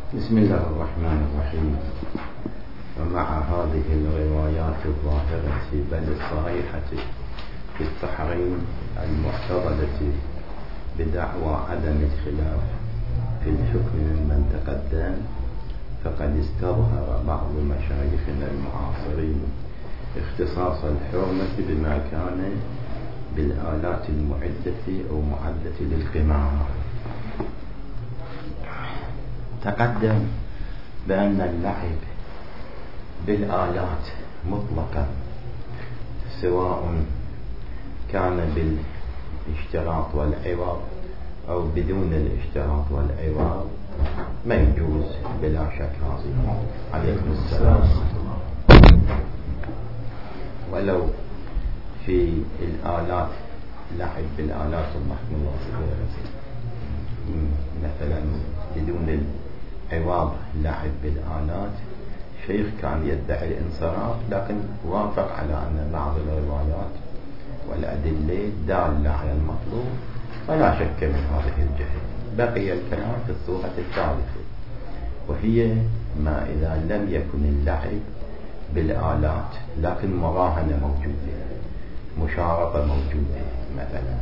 بسم الله الرحمن الرحيم. ومع هذه الروايات الظاهرة بل الصريحة في التحريم المعتضدة بدعوى عدم الخلاف في الحكم ممن تقدم، فقد استظهر بعض مشايخنا المعاصرين اختصاص الحرمة بما كان بالآلات المعدة أو معدة للقمار. تقدم بأن اللعب بالآلات مطلقا سواء كان بالاشتراط والعوض أو بدون الاشتراط والعوض ما يجوز بلا شك. عليكم السلام. ولو في الآلات لعب بالآلات المحمولة مثلا بدون العوض لعب بالآلات، شيخ كان يدعي الانصراف لكن وافق على أن بعض الروايات والأدلة دالة على المطلوب، ولا شك من هذه الجهة. بقي الكلام في الصورة الثالثة، وهي ما إذا لم يكن اللعب بالآلات لكن مراهنة موجودة، مشارطة موجودة مثلا،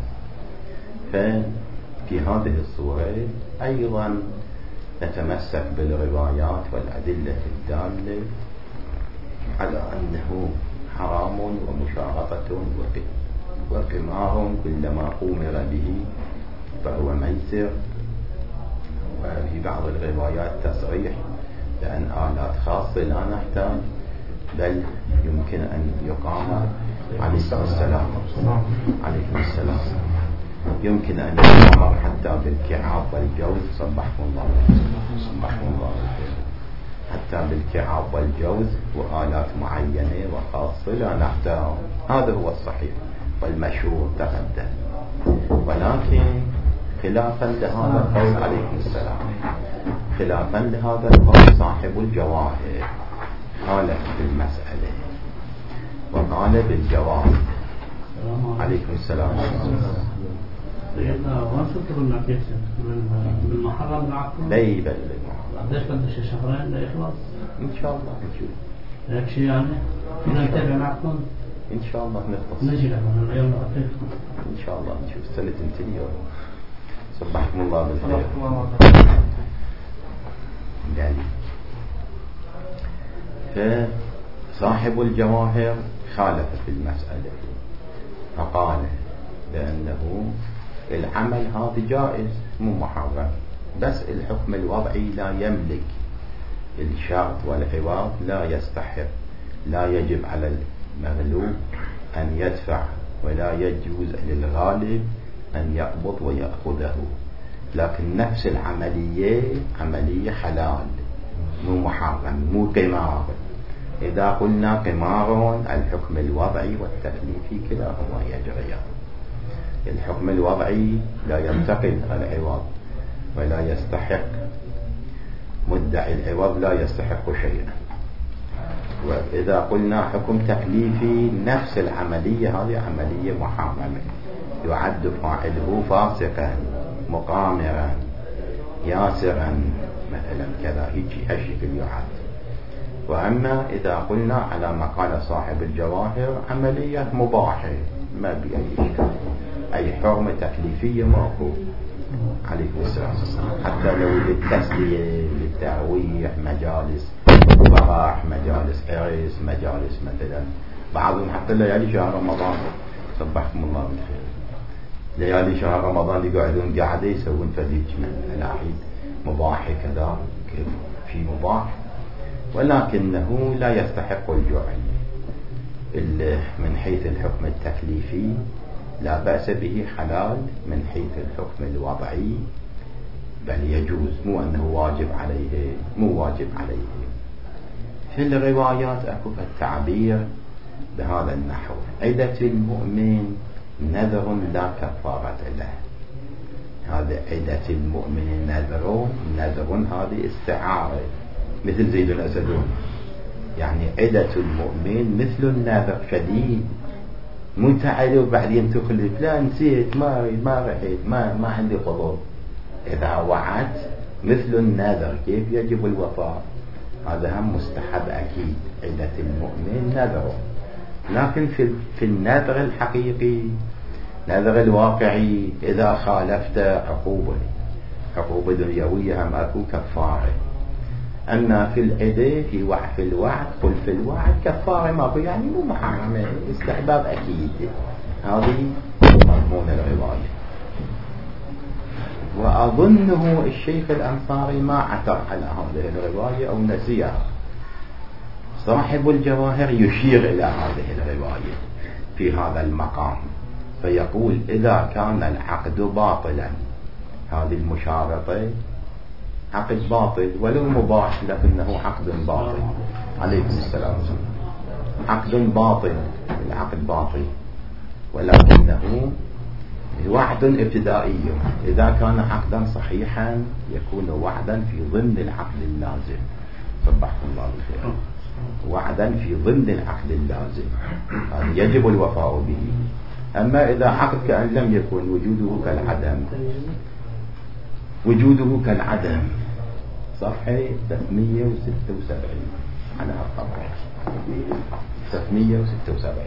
ففي هذه الصورة أيضا نتمسك بالروايات والأدلة الدالة على أنه حرام ومشارطة وقمار كلما أمر به فهو ميسر. وفي بعض الروايات تصريح بأن آلات خاصة لا نحتاج، بل يمكن أن يقام عليكم السلام يمكن أن يقام حتى بالكعاب والجوز. صبحكم الله بالخير. حتى بالكعاب والجوز وآلات معينة وخاصة لا نحتاج. هذا هو الصحيح والمشهور تقدم. ولكن خلافا لهذا القول عليكم السلام، خلافا لهذا القول صاحب الجواهر خالف في المسألة وقال بالجواز. عليكم السلام. وانشطرنا كيف من محرم العقل لا يبلغ قديش بدنا شهرين لا يخلص إن شاء الله نشوف هيك شيء يعني. إذا نتابع معكم إن شاء الله نخلص نجي لهم اليوم إن شاء الله نشوف السنة تنتهي. صبحكم الله بالخير. يعني فصاحب الجواهر خالف في المسألة فقال بأنه العمل هذا جائز مو محرم، بس الحكم الوضعي لا يملك الشرط والعوض، لا يستحق، لا يجب على المغلوب أن يدفع، ولا يجوز للغالب أن يقبض ويأخذه. لكن نفس العملية عملية حلال مو محرم مو قمار. إذا قلنا قمار الحكم الوضعي والتكليفي كلاهما يجريان. الحكم الوضعي لا ينتقل العوض ولا يستحق، مدعي العوض لا يستحق شيئا. وإذا قلنا حكم تكليفي نفس العملية هذه عملية محرمة، يعد فاعله فاسقا مقامرا ياسرا مثلا كذا، يجي هالشكل يعد. وأما إذا قلنا على ما قال صاحب الجواهر عملية مباحة ما بأي إشكال، أي حرمة تكليفية ماكو. عليكم السلام. حتى لو للتسلية للترويح، مجالس فرح، مجالس عرس، مجالس مثلا بعضهم حتى ليالي شهر رمضان. صبحكم الله بالخير. ليالي شهر رمضان يقعدون قاعدة يسوون فديج من العيد مباح كذا، في مباح، ولكنه لا يستحق الجعل من حيث الحكم التكليفي، لا بأس به حلال من حيث الحكم الوضعي، بل يجوز، مو أنه واجب عليه، مو واجب عليه. في الروايات أكو التعبير بهذا النحو: عدة المؤمن نذر لا كفارة له. هذا عدة المؤمن نذر هذه استعارة مثل زيد الأسدون، يعني عدة المؤمن مثل النذر شديد، مو تعالي وبعدين تخلف، لا نسيت ما رحت ما عندي حضور. إذا وعدت مثل النذر كيف يجب الوفاء، هذا هم مستحب أكيد، عدة المؤمن نذره. لكن في النذر الحقيقي، نذر الواقعي، إذا خالفت عقوبة دنيوية هم أكو كفارة. أما في العدة في الوعد، قل في الوعد كفارة ماكو، يعني مو محرمة، استحباب أكيد. هذه مضمون الرواية. وأظنه الشيخ الأنصاري ما عثر على هذه الرواية أو نسيها. صاحب الجواهر يشير إلى هذه الرواية في هذا المقام، فيقول إذا كان العقد باطلا، هذه المشارطة عقد باطل ولو مباح لكنه عقد باطل، عليكم السلام، عقد باطل، العقد باطل ولكنه وعد ابتدائي. إذا كان عقدا صحيحا يكون وعدا في ضمن العقد اللازم، صبحكم الله بالخير، وعدا في ضمن العقد اللازم، يعني يجب الوفاء به. أما إذا عقد كأن لم يكن، وجوده كالعدم. صفحة 376 على الطبع 376.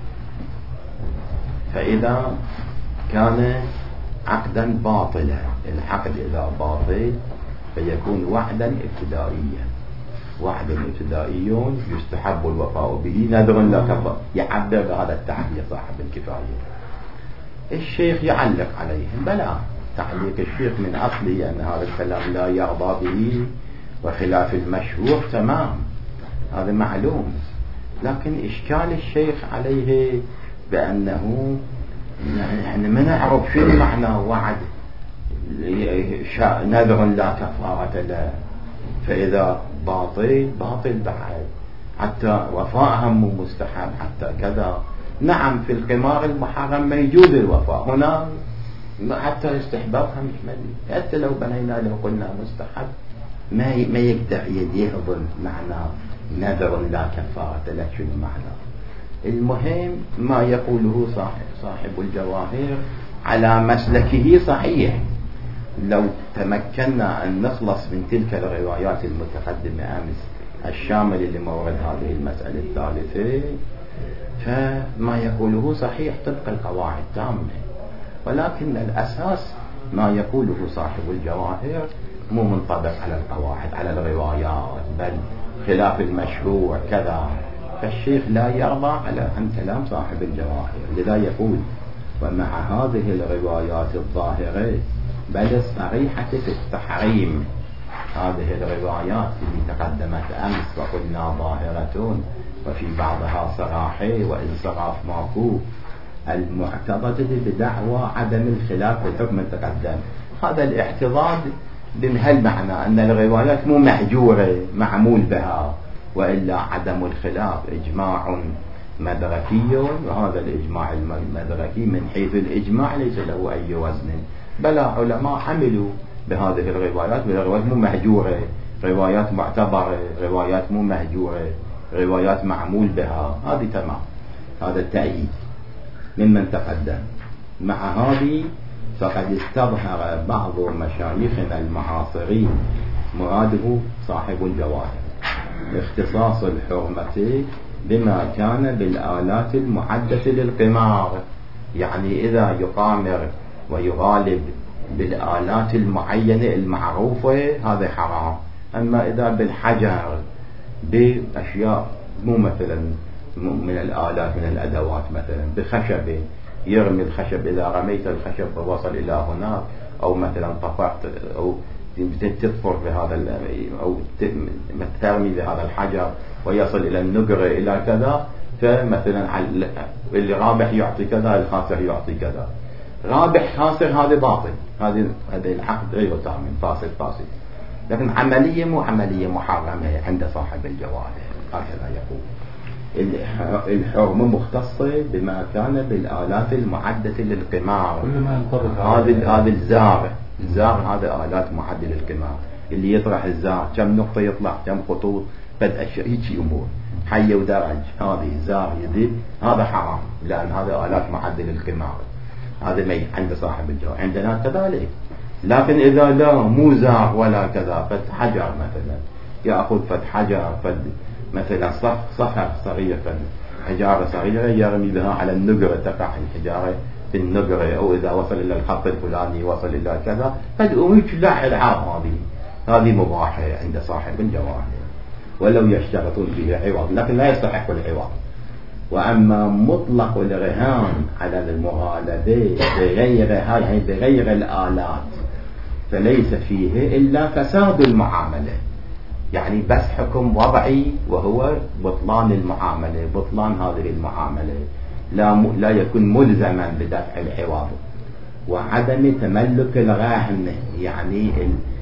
فإذا كان عقدا باطلا، العقد إذا باطل فيكون وعدا ابتدائيا. وعد ابتدائي يستحب الوفاء به، نذر لا كفارة، يعبر بهذا التعبير صاحب الكفاية. الشيخ يعلق عليه، بلى تعليق الشيخ من أصله أن هذا الكلام لا يرضى به وخلاف المشهور، تمام، هذا معلوم. لكن إشكال الشيخ عليه بأنه يعني ما نعرف شو معنى وعد نذر لا كفارة له، فإذا باطل بعد، حتى وفاء هم مستحب، حتى كذا. نعم في القمار المحرم ما يجوز الوفاء، هنا حتى استحبابها مش مدي، حتى لو بنينا له قلنا مستحب ما يقدر يهضم معنى نذر لا كفارة له، شو المعنى. المهم ما يقوله صاحب الجواهر على مسلكه صحيح. لو تمكنا أن نخلص من تلك الروايات المتقدمة أمس الشاملة لمورد هذه المسألة الثالثة، فما يقوله صحيح طبق القواعد تامة. ولكن الأساس ما يقوله صاحب الجواهر مو منطبق على القواعد، على الروايات، بل خلاف المشروع كذا. فالشيخ لا يرضى على عن كلام صاحب الجواهر، لذا يقول ومع هذه الروايات الظاهرة بل الصريحة في التحريم، هذه الروايات اللي تقدمت أمس وقلنا ظاهرة وفي بعضها صراحة وانصراف ماكو، المعتضدة بدعوى عدم الخلاف في الحكم التقدم. هذا الاعتضاد بهالمعنى أن الروايات مو محجورة معمول بها، وإلا عدم الخلاف إجماع مدركي، وهذا الإجماع المدركي من حيث الإجماع ليس له أي وزن، بل علماء عملوا بهذه الروايات، والروايات مو مهجورة، روايات معتبرة، روايات مو مهجورة، روايات معمول بها، هذه تمام. هذا التأييد ممن تقدم. مع هذه فقد استظهر بعض مشايخنا المعاصرين مراده صاحب الجواهر اختصاص الحرمة بما كان بالآلات المعدة للقمار، يعني إذا يقامر ويغالب بالآلات المعينة المعروفة هذا حرام. أما إذا بالحجر بأشياء مو مثلا من الآلات من الأدوات، مثلا بخشبة يرمي الخشب، إذا رميت الخشب ووصل إلى هناك، أو مثلا طفقت أو تطفر بهذا أو ترمي بهذا الحجر ويصل إلى النقرة إلى كذا، فمثلا اللي رابح يعطي كذا، الخاسر يعطي كذا. رابح خاسر هذا باطل، هذا العقد غير تام، فاسد. لكن عملية مو عملية محرمة عند صاحب الجواهر، هكذا يقول. الحرمة مختصة بما كان بالآلات المعدة للقمار. هذا الزار هذا آلات معدة للقمار، اللي يطرح الزار كم نقطة يطلع، كم خطوط، بدء هيك أمور، حي ودرج، هذه زار يدي، هذا حرام لأن هذا آلات معدة للقمار. هذا ما عند صاحب الجواهر. عندنا كذلك لكن إذا لا مو زار ولا كذا فد حجر مثلا، يأخذ فد حجر فد مثلا صخر صغير فد حجارة صغيرة يرمي بها على النقرة، تقع الحجارة في النقرة، أو إذا وصل إلى الخط الفلاني وصل إلى كذا فد لا العاب، هذه مباحة عند صاحب الجواهر ولو يشترطون فيها عوض، لكن لا يستحق العوض. وأما مطلق الرهان على المغالبة بغيرها يعني بغير الآلات فليس فيه إلا فساد المعاملة، يعني بس حكم وضعي وهو بطلان المعاملة، بطلان هذه المعاملة، لا يكون ملزما بدفع العوض. وعدم تملك الراهن، يعني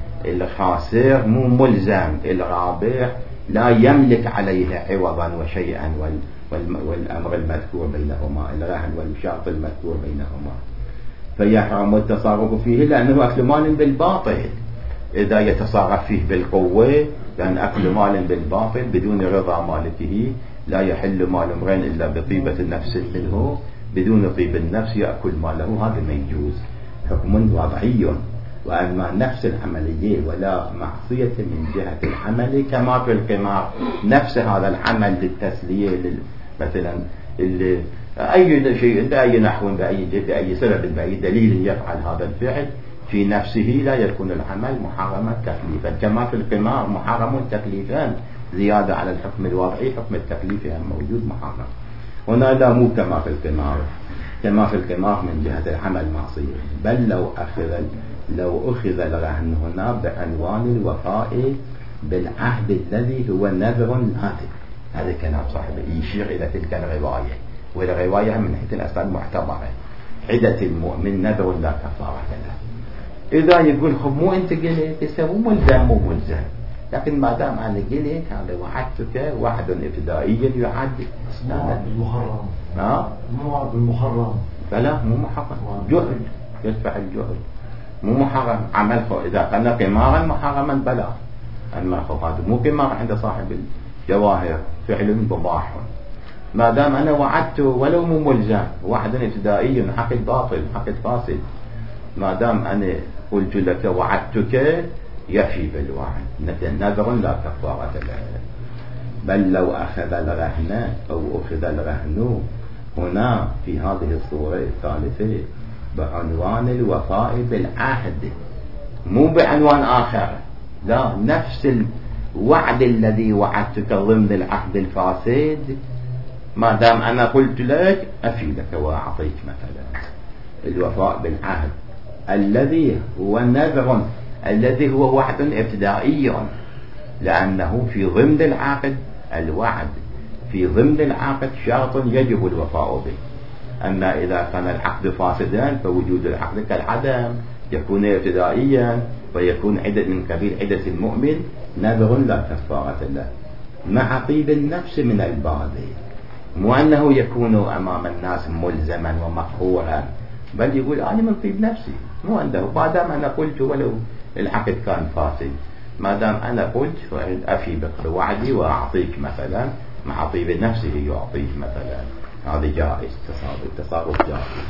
الخاسر مو ملزم، الرابح لا يملك عليه عوضا وشيئا، والأمر المذكور بينهما، الراهن والشرط المذكور بينهما، فيحرم التصرف فيه لأنه أكل مال بالباطل. إذا يتصرف فيه بالقوة، لأن أكل مال بالباطل بدون رضا مالكه، لا يحل مال امرئ إلا بطيبة النفس منه، بدون طيب النفس يأكل ماله، هذا ما يجوز، حكم وضعي. وأما نفس العملية ولا معصية من جهة العمل كما في القمار، نفس هذا العمل للتسلية مثلا أي شيء بأي نحو بأي سبب بأي دليل يفعل هذا الفعل في نفسه لا يكون العمل محرما تكليفا، كما في القمار محرم تكليفا زيادة على الحكم الوضعي، حكم التكليف موجود محرم. هنا لا، مو كما في القمار، كما في القمار من جهة العمل معصية، بل لو أخذ الرهن هنا بعنوان الوفاء بالعهد الذي هو نذر ناذر، هذا كلام صاحبه يشير إلى تلك الرواية، والرواية من حيث الأسباب معتبرة، عدة المؤمن نذر لا كفارة له. إذا يقول خب مو أنت قلت يسوي مو ملزم، لكن ما دام أنا قلت هذا وعدتك وعد ابتدائي يعد بالمحرم، مو وعد بالمحرم، فلا مو محرم، جهل يدفع الجهل، مو محرم عمل إذا كان قمارا محرما بلا، أما هذا مو قمار عند صاحب الجواهر فعل مباح، ما دام أنا وعدت ولو مو ملزم، وعد ابتدائي حقد باطل حقد فاسد، ما دام أنا قلت لك وعدتك يفي بالوعد، نذر لا كفارة له. بل لو أخذ الرهن أو أخذ الرهن هنا في هذه الصورة الثالثة بعنوان الوفاء بالعهد، مو بعنوان آخر، لا، نفس الوعد الذي وعدتك ضمن العهد الفاسد، ما دام أنا قلت لك أفي لك وأعطيك مثلا. الوفاء بالعهد الذي هو نذر، الذي هو وعد ابتدائي، لأنه في ضمن العقد، الوعد في ضمن العقد شرط يجب الوفاء به. أما إذا كان العقد فاسدا فوجود العقد كالعدم، يكون ابتدائيا ويكون من قبيل عدة المؤمن، نذر لا كفارة له، مع طيب النفس من الباطل، مو أنه يكون أمام الناس ملزما ومقهورا، بل يقول أنا من طيب نفسي، مو عنده، ما دام أنا قلت ولو العقد كان فاسد، ما دام أنا قلت أفي بوعدي وأعطيك مثلا، مع طيب نفسه يعطيك مثلا، هذا جائز، تصرف جائز،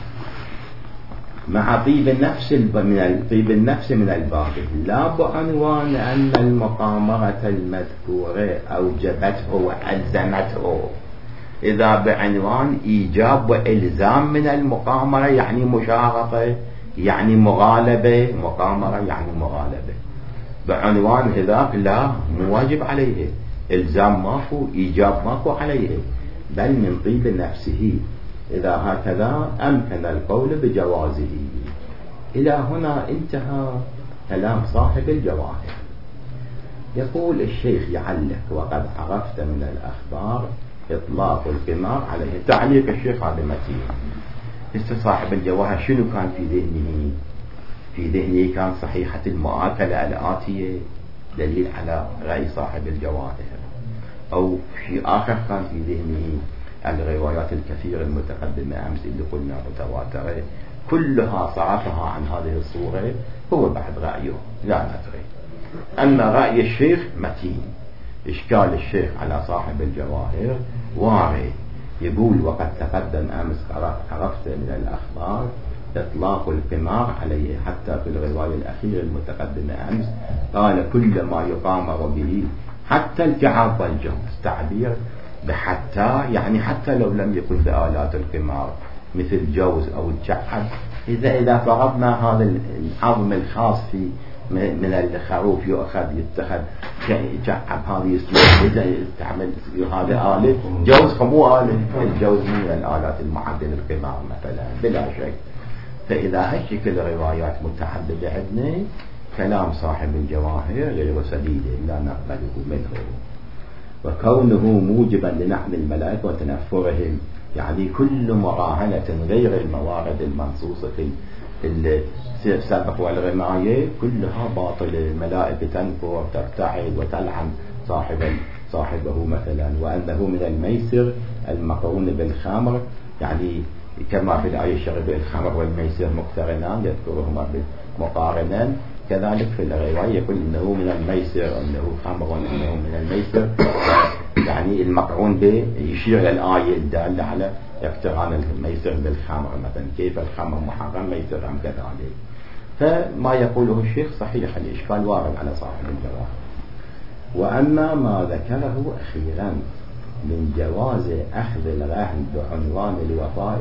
مع طيب النفس طيب النفس من الباطل، لا بعنوان أن المقامرة المذكورة أوجبته وألزمته. إذا بعنوان إيجاب وإلزام من المقامرة يعني مشارطة، يعني مغالبة، مقامرة يعني مغالبة، بعنوان هذاك لا، مو واجب عليه، إلزام ماكو، إيجاب ماكو عليه، بل من طيب نفسه. إذا هكذا أمكن القول بجوازه. إلى هنا انتهى كلام صاحب الجواهر. يقول الشيخ يعلق: وقد عرفت من الأخبار إطلاق القمار عليه. تعليق الشيخ هذا متين. صاحب الجواهر شنو كان في ذهنه؟ في ذهنه كان صحيحة المؤاكلة الآتية، دليل على رأي صاحب الجواهر، أو شيء آخر كان في ذهنه الروايات الكثيرة المتقدمة أمس اللي قلنا متواترة، كلها صرفها عن هذه الصورة، هو بعد رأيه لا ندري. أما رأي الشيخ متين، إشكال الشيخ على صاحب الجواهر وارد. يقول: وقد تقدم أمس عرفت من الأخبار إطلاق القمار عليه. حتى في الرواية الأخيرة المتقدمة أمس قال كل ما يقامر به حتى الكعاب والجوز، تعبير بحتى يعني حتى لو لم يكن بآلات القمار مثل جوز أو الكعب، إذا فرضنا هذا العظم الخاص في من الخروف يؤخذ يتخذ كعب، هذه تعمل هذا آلة جوز، مو آلة الجوز من الآلات المعدة للقمار مثلا بلا شك. فإذا هالشكل روايات متعددة عندنا كلام صاحب الجواهر غير سديد لا نقبله منه. وكونه موجبا لنحن الملائكة وتنفرهم، يعني كل مراهنة غير الموارد المنصوصة في السبق والرماية كلها باطلة. الملائكة تنفر تبتعد وتلعن صاحبه مثلا. وأنه من الميسر المقرون بالخمر، يعني كما في الآية الشريفة الخمر والميسر مقترنان يذكرهما مقارنان، كذلك في الرواية يقول إنه من الميسر، إنه خمر، إنه من الميسر، يعني المقرون به يشير إلى الآية الدالة على اقتران الميسر بالخمر مثلا، كيف الخمر محرم ميسر أم كذلك. فما يقوله الشيخ صحيح، الإشكال وارد على صاحب الجواهر. وأما ما ذكره أخيرا من جواز أخذ الرهن بعنوان الوفاء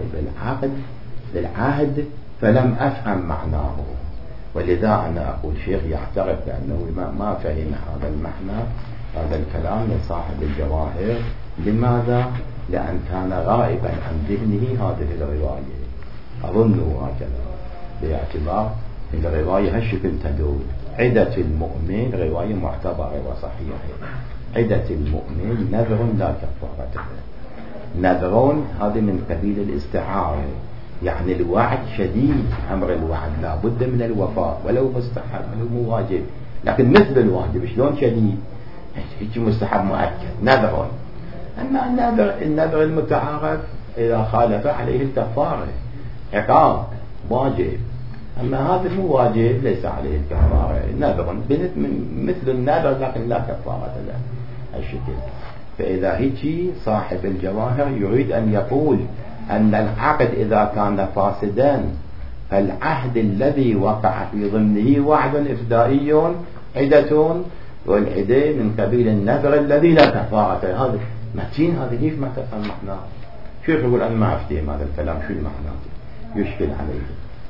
بالعهد فلم أفهم معناه، ولذا أنا أقول شيخ يعترف بأنه ما فهم هذا المعنى، هذا الكلام من صاحب الجواهر. لماذا؟ لأن كان غائبا عن ذهنه هذه الرواية، أظنه هكذا، باعتبار أن الرواية هالشكل تدور. عدة المؤمن رواية معتبرة وصحيحة، عدة المؤمن نذر لا كفارة له. نذر هذا من قبيل الاستعارة، يعني الوعد شديد، أمر الوعد لا بد من الوفاء ولو مستحب ولو مو واجب، لكن مثل الواجب شلون شديد، هيك مستحب مؤكد نذر. أما النذر المتعارف إذا خالف عليه الكفارة عقاب واجب، أما هذا مو واجب ليس عليه الكفارة، نذر مثل النذر لكن لا كفارة له الشكل. فإذا هيك صاحب الجواهر يريد أن يقول أن العقد إذا كان فاسدا فالعهد الذي وقع في ضمنه وعد إفدائي عدة، والعدة من قبيل النذر الذي لا كفارة. هذا متين، هذا ليش ما تفهم معناه؟ شيخ يقول أنا ما أفتهم هذا الكلام شو المعنى، يشكل عليه.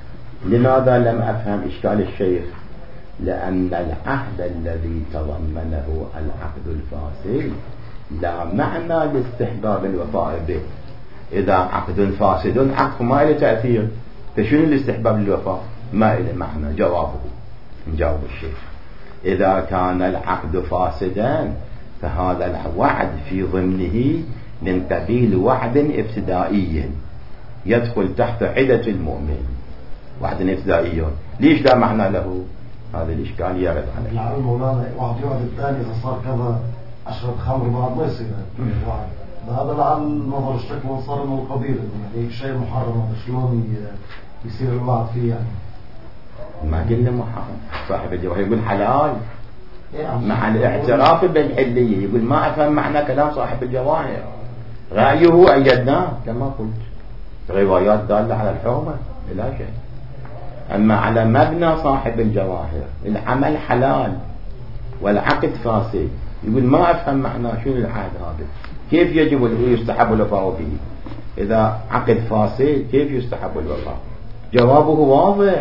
لماذا لم أفهم إشكال الشيخ؟ لأن العهد الذي تضمنه العقد الفاسد لا معنى لاستحباب الوفاء به. إذا عقد فاسد عقد ما له تأثير، فشنو الاستحباب للوفاء؟ ما له معنى. جوابه نجاوب الشيخ إذا كان العقد فاسدا فهذا الوعد في ضمنه من قبيل وعد ابتدائي يدخل تحت عدة المؤمن، وعد ابتدائي ليش لا معنى له؟ هذا الإشكال يرد عليه. العلم مولانا واحد يقعد الثاني إذا صار كذا أشرب خمر بعد ما يصير هذا لعل نظر الشكل وصار من القبيل، يعني شيء محرم شلون يصير الوعد فيه يعني. ما قلنا محرم، صاحب الجواهر يقول حلال مع الاعتراف بالحلية. يقول ما أفهم معنى كلام صاحب الجواهر، رأيه أيدناه كما قلت، روايات دالة على الحرمة لا شيء. أما على مبنى صاحب الجواهر العمل حلال والعقد فاسد، يقول ما أفهم معنى شنو العهد هذا، كيف يجب يستحب الوفاء به؟ إذا عقد فاسد كيف يستحب الوفاء؟ جوابه واضح،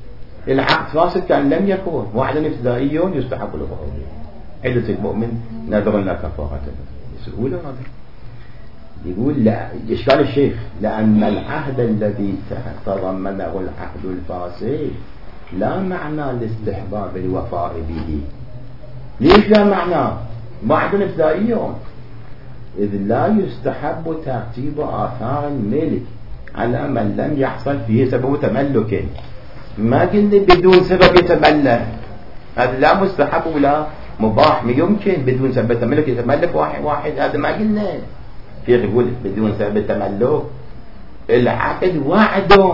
العقد فاسد كان لم يكن وعد ابتدائي يستحب الوفاء به. عدة المؤمن نذر لا كفارة له، بسهولة هذا. يقول لا، إشكال الشيخ لأن العهد الذي تضمنه العقد الفاسد لا معنى لاستحباب الوفاء به. ليش لا معنى؟ وعد ابتدائي، إذ لا يستحب ترتيب آثار الملك على من لم يحصل فيه سبب تملك. ما قلنا بدون سبب يتملك، هذا لا مستحب ولا مباح، ما يمكن بدون سبب تملك يتملك واحد، هذا ما قلنا. شيخ يقول بدون سبب تملك العقد وعد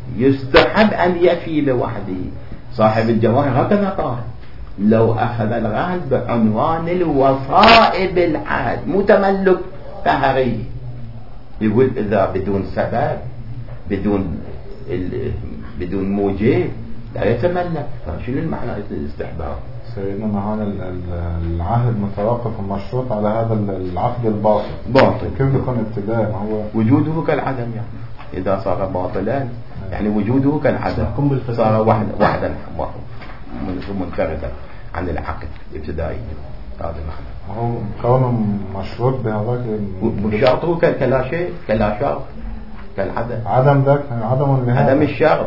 يستحب أن يفي بوحده. صاحب الجواهر هكذا قال لو أخذ الرهن بعنوان الوفاء بالعهد مو تملك قهري، يقول إذا بدون سبب بدون بدون موجب لا يتملك. فشنو المعنى الاستحباب؟ سيدنا هذا العهد متوقف ومشروط على هذا العقد الباطل. كيف يكون ابتداء؟ ما هو وجوده كالعدم يعني. إذا صار باطلا يعني وجوده كالعدم، صار واحدا منفردا عن العقد ابتدائي. هذا المعنى. هو كونه مشروط بهذاك وشرطه كلا شيء، كلا شرط، كالعدم. عدم ذاك عدم الشرط،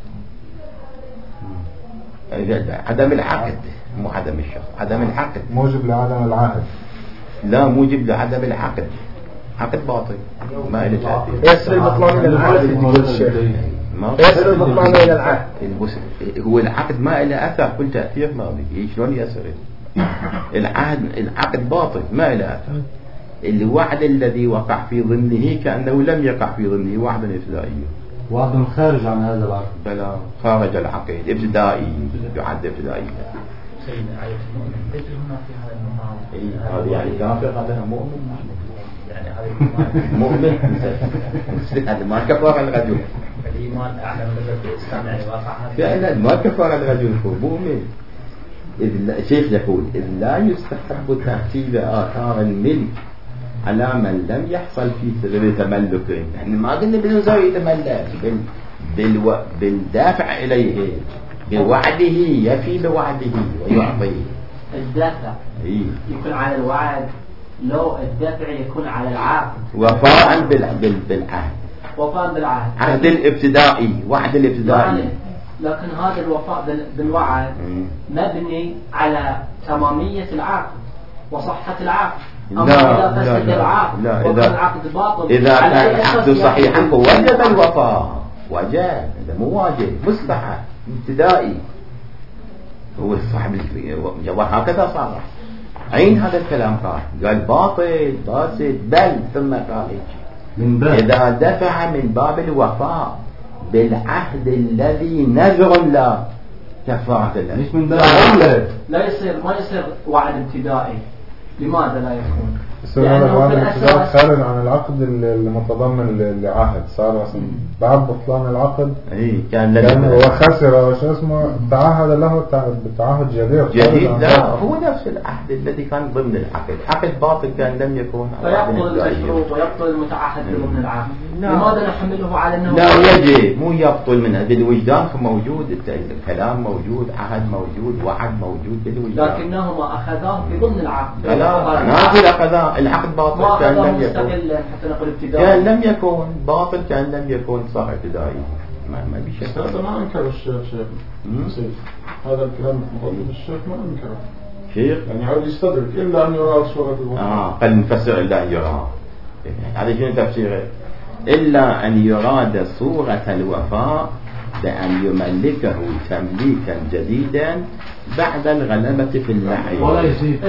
عدم العقد، مو عدم الشرط، عدم العقد موجب لعدم العهد. لا موجب لعدم العقد، عقد باطل ما له تأثير. يصل البطلان إلى العهد يصل البطلان إلى العهد. هو العقد ما له أثر، كل تأثير ما به. شلون يصير العقد باطل ما له أثر. الوعد الذي وقع في ضمنه كأنه لم يقع في ضمنه وعدا ابتدائيا، وعد خارج عن هذا العقد. بلا خارج العقد ابتدائي، يعد ابتدائي. هذا يعني كافر، هذا مؤمن يعني هذا مؤمن هذا ما كفر الرجل. الإيمان أعلى من الإسلام يعني واقع فعلا ما كفر الرجل، هو مؤمن. الشيخ يقول إذ لا يستحب ترتيب آثار الملك على من لم يحصل في سبب تملك. يعني ما قلنا بالنزاع يتملك بالدافع إليه، بوعده يفي بوعده ويعطيه. الدافع يكون على الوعد، لو الدافع يكون على العقد. وفاء بالعهد، وفاء بالعهد، عهد الابتدائي، وعد الابتدائي. لكن هذا الوفاء بالوعد مبني على تمامية العقد وصحة العقد. لا إذا العقد باطل، إذا كان العقد صحيحا وجب الوفاء، وجب، هذا مو واجب، مستحب ابتدائي. هو صاحب وهكذا صار عين هذا الكلام. قال باطل فاسد، بل ثم قال إذا دفع من باب الوفاء بالعهد الذي نذر لا كفارة له، مش من باب لا يصير، ما يصير وعد ابتدائي. لماذا لا يكون؟ هذا الوعد الابتدائي خارج عن العقد المتضمن لعهد، صار بعد بطلان العقد كان هو خسر وش اسمه تعهد له بتعهد جديد. لا هو نفس العهد الذي كان ضمن العقد، عقد باطل كان لم يكون. فيبطل المشروط ويبطل المتعهد ضمن العقد. لماذا نحمله على أنه لا يجب، مو يبطل من هذا الوجدان موجود، الكلام موجود، عهد موجود، وعد موجود بالوجدان، لكنهما أخذاه في ضمن العقد. لا نازل أخذاه العقد باطل كان لم يكون، حتى نقول ابتدائي كان لم يكون باطل، كان لم يكون صار ابتدائي. ما بيشكل. هذا ما أنكر الشيخ هذا الكلام مطلوب الشيخ ما أنكره شيخ، يعني عاود يستدرك إلا أن يرى صورة الوفاء. قد نفسر إلا أن يرى. هذا شنو تفسيره؟ إلا أن يراد صورة الوفاء بأن يملكه تمليكا جديدا بعد الغلبة في النعي ولا يزيد.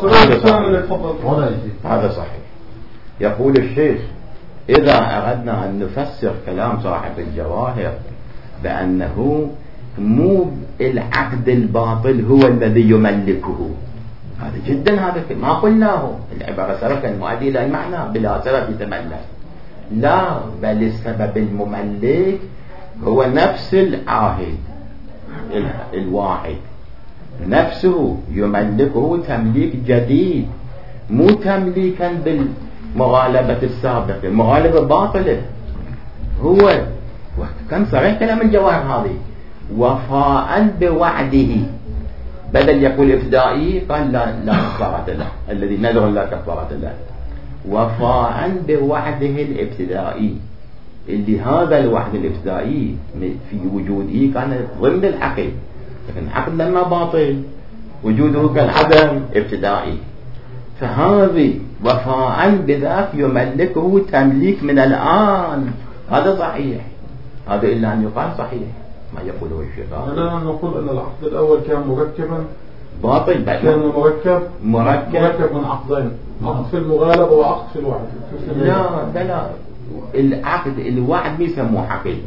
هذا صحيح. يقول الشيخ إذا أردنا أن نفسر كلام صاحب الجواهر بأنه مو العقد الباطل هو الذي يملكه، هذا جدا، هذا ما قلناه. العبارة سبق المؤدي إلى المعنى بلا سبب يتملك، لا، بل السبب المملك هو نفس العاهد الواحد نفسه، يملكه تمليك جديد، مو تمليكا بالمغالبة السابقة. المغالبة باطلة. هو كان صريح كلام الجواهر هذه، وفاء بوعده، بدل يقول ابتدائي قال لا كفارة له، الذي نذر لا كفارة له، وفاء بوعده الابتدائي، اللي هذا الوعد الابتدائي في وجوده كان ضمن العقد، لكن العقد لما باطل وجوده كان عدم ابتدائي. فهذه وفاء بذاك يملكه تمليك من الآن. هذا صحيح، هذا إلا أن يقال صحيح ما يقوله الشيخ. لا نقول أن العقد الأول كان مركبا باطل، كان مركب من عقدين، عقد في المغالبة وعقد في الوعد. لا العقد الوعد يسموه عقد.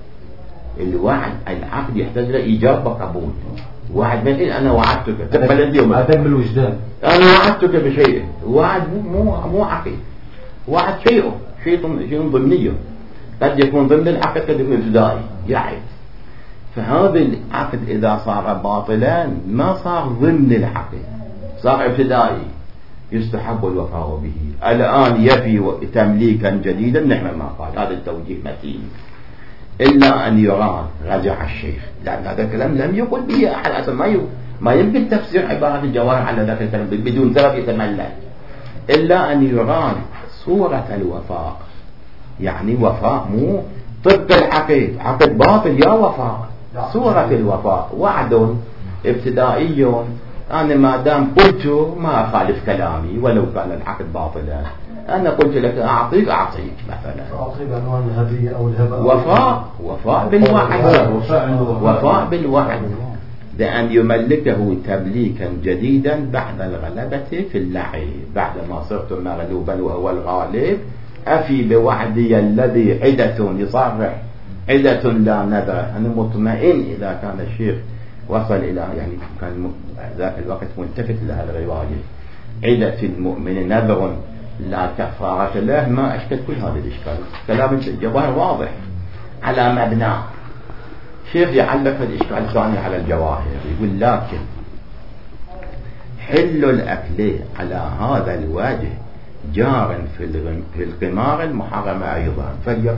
العقد يحتاج إلى إيجاب وقبول. وعد مثل أنا وعدتك تقبل اليوم، عدك بالوجدان، أنا وعدتك بشيء. وعد مو عقد، وعد شيء ضمني، قد يكون ضمن العقد، قد يكون ابتدائي يعد. فهذا العقد إذا صار باطلا ما صار ضمن العقد، صار ابتدائي يستحب الوفاء به. الآن يفي تمليكا جديدا، نعم ما قال هذا التوجيه متين، إلا أن يراد رجع الشيخ، لأن هذا الكلام لم يقل به أحد أصلا، ما يمكن تفسير عبارة الجواهر على ذاك الكلام بدون سبب يتملك، إلا أن يراد صورة الوفاء، يعني وفاء مو طبق العقد، عقد باطل يا وفاء، صورة الوفاء وعد ابتدائي، أنا ما دام قلت ما أخالف كلامي ولو كان العقد باطلا، أنا قلت لك أعطيك مثلا، أعطيك عنوان الهدية أو الهبة، وفاء بالوعد، وفاء بالوعد بأن يملكه تمليكا جديدا بعد الغلبة في اللعب، بعد ما صرت مغلوبا وهو الغالب، أفي بوعدي الذي عدة يصرح عدة لا نذر. أنا مطمئن إذا كان الشيخ وصل إلى يعني كان ذاك الوقت ملتفت لها الرواية، عدة المؤمن نذر لا كفارة له، ما أشكل كل هذا الإشكال. كلام الجواهر واضح على مبناه. شيخ يعلق الإشكال الثاني على الجواهر، يقول لكن حل الأكل على هذا الوجه جار في القمار المحرمة أيضا،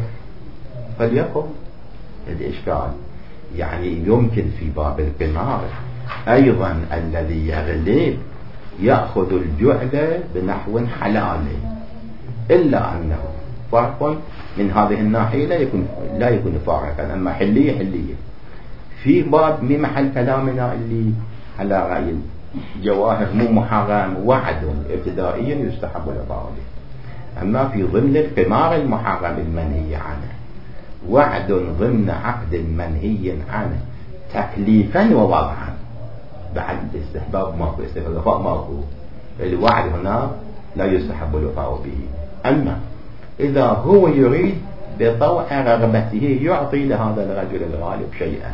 فليكن الإشكال يعني يمكن في باب القمار أيضا الذي يغلب يأخذ الجعل بنحو حلال، إلا أنه فرق من هذه الناحية لا يكون فارقا، أما حلية في باب من محل كلامنا اللي على رأي الجواهر مو محرم، وعد ابتدائي يستحب الوفاء به. أما في ضمن القمار المحرم المنهي عنه وعد ضمن عقد منهي عنه تكليفا ووضعا، بعد الاستحباب ماكو، الوفاء ماكو، الوعد هنا لا يستحب الوفاء به. أما إذا هو يريد بطوع رغبته يعطي لهذا الرجل الغالب شيئا،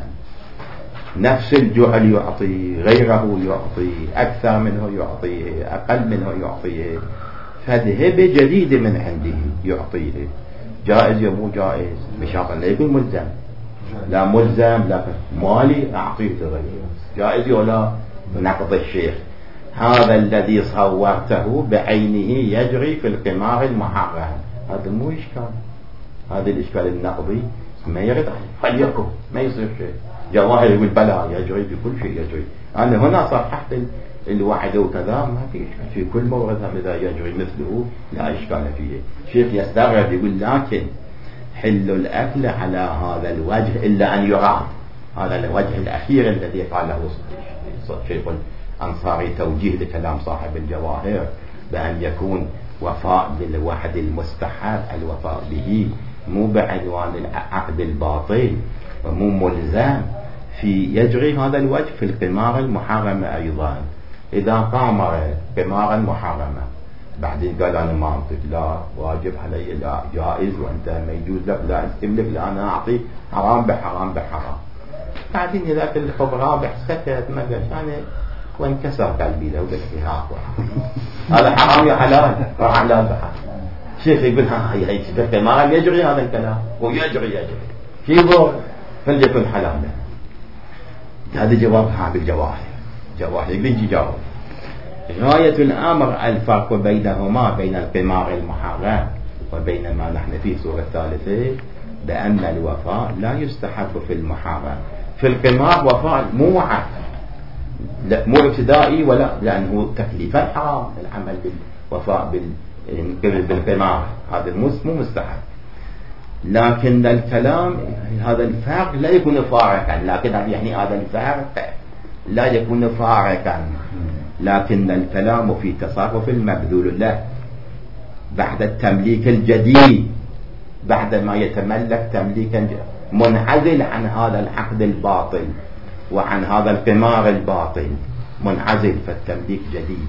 نفس الجعل يعطي، غيره يعطي، أكثر منه يعطيه، أقل منه يعطيه، فهبة جديدة من عنده يعطيه، جائز يا مو جائز، بشرط لا يكون ملزم، لا ملزم لكن مالي أعطيه لغيره، جائز ولا نقض الشيخ. هذا الذي صورته بعينه يجري في القمار المحرم، هذا مو إشكال، هذا الإشكال النقضي ما يرد فليكن ما يصير شيء. جواهر يقول بلا يجري بكل شيء يجري، أنا هنا صرحت الوعد وكذا ما في إشكال في كل مورد، إذا يجري مثله لا إشكال فيه. شيخ يستغرب يقول لكن حل الأكل على هذا الوجه إلا أن يراد، هذا الوجه الأخير الذي قاله شيخ الأنصاري توجيه لكلام صاحب الجواهر بأن يكون وفاء بالوعد المستحب، الوفاء به مو بعنوان العقد الباطل ومو ملزم، في يجري هذا الوجه في القمار المحرمة أيضا. إذا قامر قمارا محرمة بعدين قال أنا ما أعطيك، لا واجب علي، لا جائز وأنت ما يجوز لك، لا استملك، لا أنا أعطي حرام بحرام، بعدين إذا كل الحب رابح سكت ما قال أنا وانكسر قلبي لو قلت فيها هذا حرام يا حلال، حلال بحرام. شيخ يقول هي قمارا يجري هذا الكلام ويجري في ضوء فليكن حلالا. هذا جواب صاحب الجواهر، جواهر يجي جواب. غاية الأمر الفرق بينهما بين القمار المحرم وبين ما نحن فيه سورة الثالثة، بأن الوفاء لا يستحب في المحرم. في القمار وفاء مو وعد، لا مو ابتدائي ولا، لأنه تكليفا حرام العمل بالوفاء بالقمار، هذا مو مستحب. لكن الكلام هذا الفرق لا يكون فارقا، لكن يعني هذا الفرق لا يكون فارقا، لكن الكلام في تصرف المبذول له بعد التمليك الجديد، بعد ما يتملك تمليكا منعزل عن هذا العقد الباطل وعن هذا القمار الباطل، منعزل، فالتمليك جديد،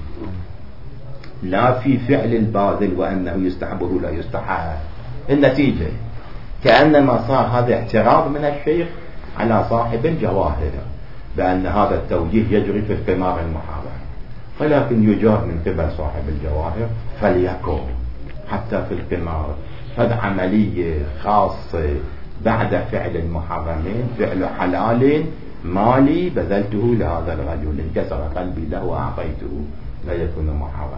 لا في فعل الباذل وأنه يستحبه لا يستحب. النتيجة كأنما صار هذا اعتراض من الشيخ على صاحب الجواهر بأن هذا التوجيه يجري في القمار المحرم، ولكن يجاب من قبل صاحب الجواهر فليكن حتى في القمار، هذا عملية خاصة بعد فعل المحرمين فعل حلال مالي بذلته لهذا الرجل انكسر قلبي له وأعطيته لا يكون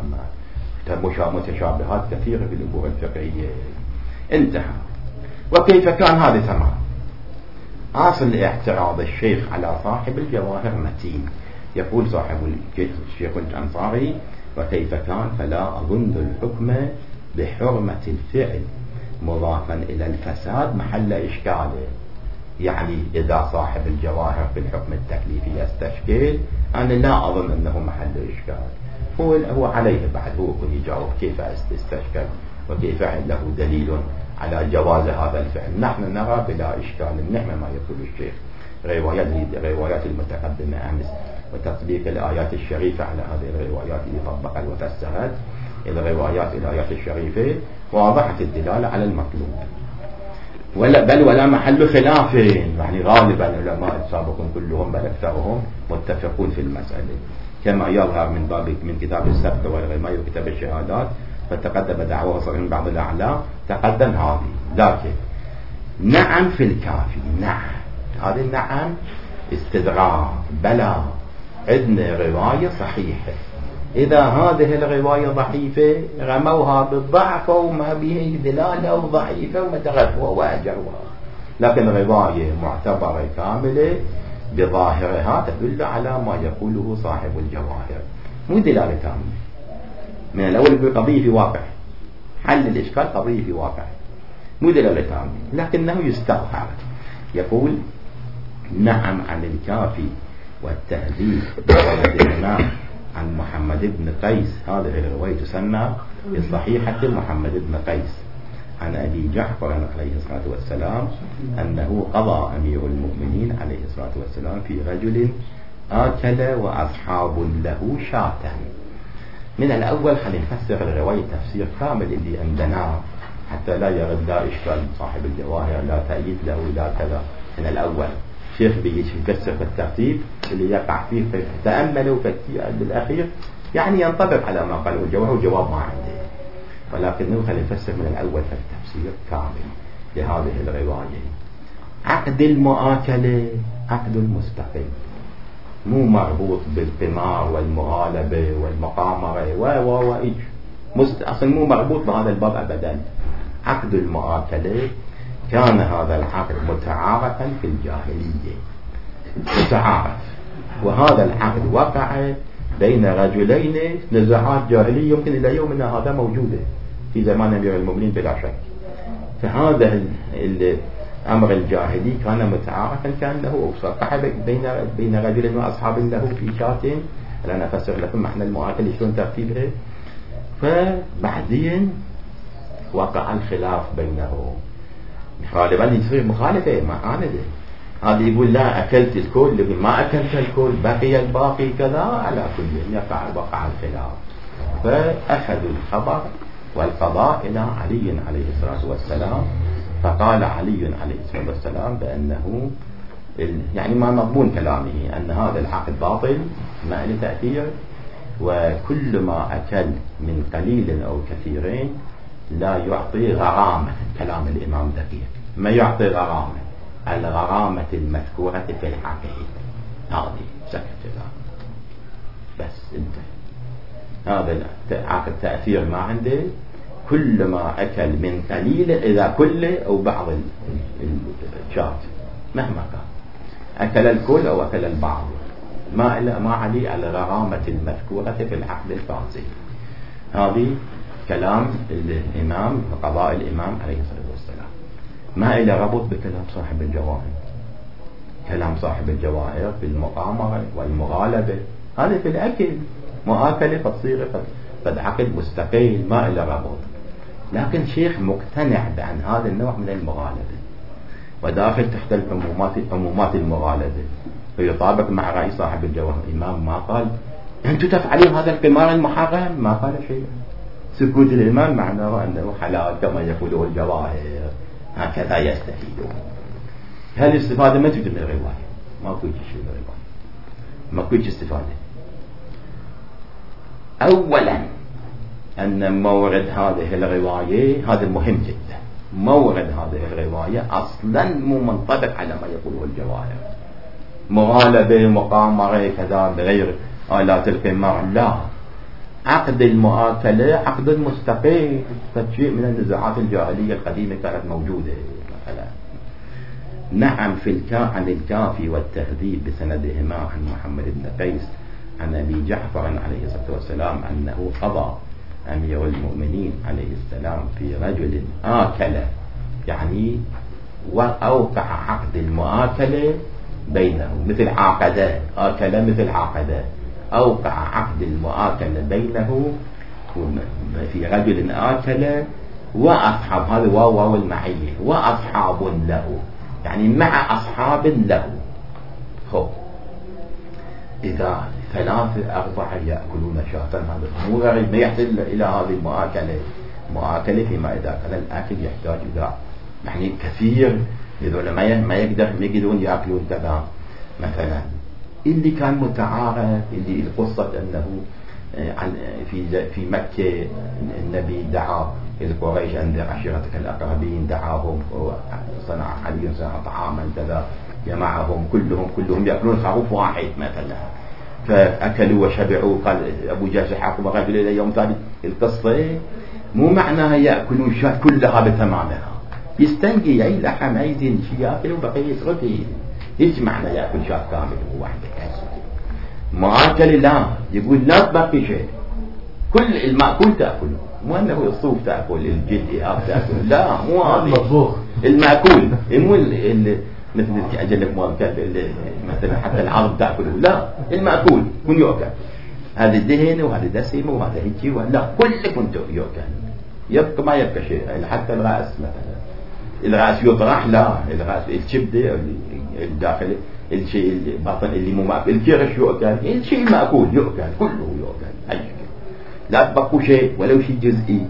محرما. متشابهات كثيرة في الأمور الفقهية. انتهى. وكيف كان هذا تمام. أصل اعتراض الشيخ على صاحب الجواهر متين. يقول صاحب الشيخ الأنصاري وكيف كان فلا أظن الحكم بحرمة الفعل مضافا إلى الفساد محل إشكاله. يعني إذا صاحب الجواهر في الحكم التكليفي يستشكل أنا لا أظن أنه محل إشكال. هو عليه بعد هو يجاوب كيف استشكل وكيف له دليل على جواز هذا الفعل. نحن نرى بلا إشكال نعم ما يقول الشيخ روايات المتقدمة أمس وتطبيق الآيات الشريفة على هذه الروايات اللي طبقت وفسرت الآيات الشريفة واضحة الدلالة على المطلوب بل ولا محل خلاف. يعني غالبا العلماء السابقون كلهم بل أكثرهم متفقون في المسألة كما يظهر من كتاب السبت والغماء وكتاب الشهادات. فتقدم دعوة صغير من بعض الأعلام تقدم هذه. لكن نعم في الكافي نعم هذه النعم استدراك بلا عندنا رواية صحيحة. إذا هذه الرواية ضعيفة رموها بالضعف وما به دلالة ضعيفة ومتغفوها وأجروها. لكن رواية معتبرة كاملة بظاهرها تدل على ما يقوله صاحب الجواهر مو دلالة كاملة. من الأول يقول قضية في واقع حل الإشكال قضية في واقع مو دلالة كاملة لكنه يستظهر. يقول نعم عن الكافي والتهذيب بولد الإمام عن محمد بن قيس. هذه الرواية تسمى بصحيحة محمد بن قيس عن أبي جعفر عليه الصلاة والسلام أنه قضى أمير المؤمنين عليه الصلاة والسلام في رجل آكل وأصحاب له شاة. من الأول خلينا نفسر الرواية تفسير كامل اللي عندنا حتى لا يرد لا إشكال صاحب الجواهر لا تأييد له لا كذا. من الأول شيخ بيجي يفسر في الترتيب اللي يقع فيه تأملوا بالأخير يعني ينطبق على ما قاله الجواهر وجواب ما عنده. ولكنه خلينا نفسر من الأول في التفسير كامل لهذه الرواية. عقد المؤاكلة عقد مستقل مو مربوط بالقمار والمغالبة والمقامرة أصلا مو مربوط بهذا الباب أبدا. عقد المؤاكلة كان هذا العقد متعارفا في الجاهلية متعارف. وهذا العقد وقع بين رجلين نزاعات جاهلية يمكن إلى يومنا هذا موجودة في زمان أمير المؤمنين بلا شك. فهذا الأمر الجاهلي كان متعارفا كأنه وقع بين رجل وأصحاب له في شاة. أنا أفسر لكم معنى المؤاكلة شلون ترتيبها. فبعدين وقع الخلاف بينهم غالبا يصير مخالفة ما أنا هذا يقول لا أكلت الكل ما أكلت الكل بقي الباقي كذا على كل وقع الخلاف. فأخذوا الخبر والقضاء إلى علي عليه الصلاة والسلام. فقال علي عليه الصلاة والسلام بأنه يعني ما مضمون كلامه أن هذا العقد باطل ما له تأثير وكل ما أكل من قليل أو كثيرين لا يعطي غرامة. كلام الإمام دقيق ما يعطي غرامة الغرامة المذكورة في العقد هذه سكت بس انت هذا العقد تأثير ما عنده. كل ما أكل من قليل إذا كل أو بعض الشات مهما كان أكل الكل أو أكل البعض ما عليه على الغرامة المذكورة في العقد الفاسد. هذه كلام الإمام وقضاء الإمام عليه الصلاة والسلام ما إلى ربط بكلام صاحب الجواهر. كلام صاحب الجواهر في المقامرة والمغالبة هذا في الأكل مؤاكلة فتصير فالعقد مستقيل ما إلى ربط. لكن شيخ مقتنع بأن هذا النوع من المغالبة وداخل تحت عمومات المغالبة ويطابق مع رأي صاحب الجواهر. الإمام ما قال أنتم تفعلون هذا القمار المحرم ما قال شيء. سكوت الإمام معناه أنه حلال كما يقوله الجواهر هكذا يستفيدون. هل الاستفادة ما توجد من الرواية ما كنت شيء من الرواية ما كنت استفادة. أولا أن مورد هذه الرواية هذا مهم جدا مورد هذه الرواية أصلا مو منطبق على ما يقوله الجواهر، مغالبة مقامرة كذا بغير آلات القمار، لا، عقد المؤاكلة عقد مستقيم، شيء من النزاعات الجاهلية القديمة كانت موجودة مثلا. نعم عن الكافي والتهذيب بسندهما عن محمد بن قيس عن أبي جعفر عليه الصلاة والسلام أنه قضى أمير المؤمنين عليه السلام في رجل آكل، يعني وأوقع عقد المؤاكلة بينه، مثل عاقدة، آكل مثل عاقدة، أوقع عقد المؤاكلة بينه في رجل آكل وأصحاب، هذا واو المعية، وأصحاب له، يعني مع أصحاب له. خب إذا 3-4 يأكلون شاة، هذا مو غريب، ما يحصل إلى هذه المؤاكلة فيما إذا كان الأكل يحتاج إلى يعني كثير، إذا ما يقدرون يأكلون كذا مثلا. اللي كان متعارف، اللي القصة أنه في مكة النبي دعا القريش أنذر عشيرتك الأقربين، دعاهم وصنع علي طعاما كذا، جمعهم كلهم يأكلون خروف واحد مثلا، فأكلوا وشبعوا. قال أبو جهل حاكم رجل إلى يوم ثاني. القصة مو معناها يأكلون الشاة كلها بتمامها، يستنجي أي لحم أي زين شيء يأكل وبقية يتركه، إيش معنى يأكل شاة كامل وواحدة؟ مؤاكل لا، يقول لا تبقي شيء، كل المأكول تأكله، مو أنه الصوف تأكل، الجلد تأكل، لا، مو هذا المأكول، مو مثل أجلك مثلا حتى العرب تأكله، لا، المأكول كن يؤكل، هذا الدهن وهذا دسم وهذا هيجي، لا، كل كنت يؤكل، يبقى ما يبقى شيء، حتى الرأس مثلا، الرأس يطرح، لا، الرأس الشبدة الداخل الشيء الباطن اللي مو مأكل، الكرش يؤكل، الشيء مأكول يؤكل، كله يؤكل، أي لا تبقوا شيء ولو شيء جزئي.